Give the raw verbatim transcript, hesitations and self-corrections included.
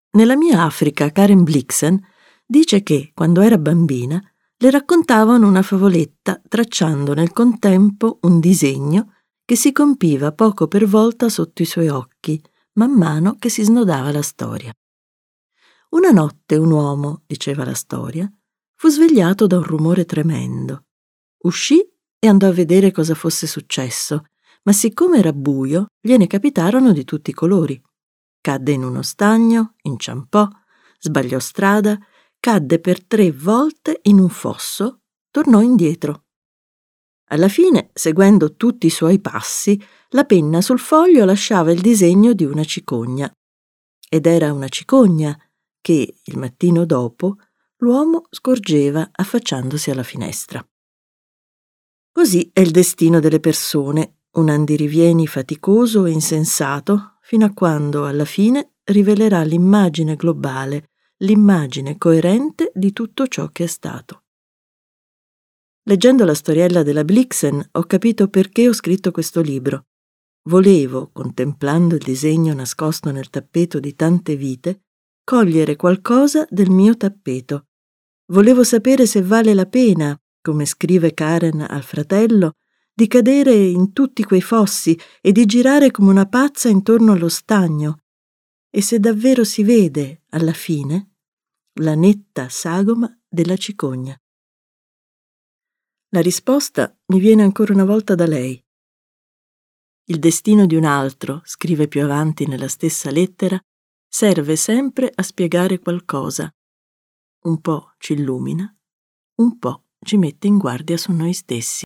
Nella mia Africa, Karen Blixen dice che, quando era bambina, le raccontavano una favoletta tracciando nel contempo un disegno che si compiva poco per volta sotto i suoi occhi, man mano che si snodava la storia. Una notte un uomo, diceva la storia, fu svegliato da un rumore tremendo. Uscì e andò a vedere cosa fosse successo, ma siccome era buio, gliene capitarono di tutti i colori. Cadde in uno stagno, inciampò, sbagliò strada, cadde per tre volte in un fosso, tornò indietro. Alla fine, seguendo tutti i suoi passi, la penna sul foglio lasciava il disegno di una cicogna. Ed era una cicogna che, il mattino dopo, l'uomo scorgeva affacciandosi alla finestra. Così è il destino delle persone, un andirivieni faticoso e insensato, fino a quando, alla fine, rivelerà l'immagine globale, l'immagine coerente di tutto ciò che è stato. Leggendo la storiella della Blixen ho capito perché ho scritto questo libro. Volevo, contemplando il disegno nascosto nel tappeto di tante vite, cogliere qualcosa del mio tappeto. Volevo sapere se vale la pena, come scrive Karen al fratello, di cadere in tutti quei fossi e di girare come una pazza intorno allo stagno, e se davvero si vede, alla fine, la netta sagoma della cicogna. La risposta mi viene ancora una volta da lei. Il destino di un altro, scrive più avanti nella stessa lettera, serve sempre a spiegare qualcosa. Un po' ci illumina, un po' ci mette in guardia su noi stessi.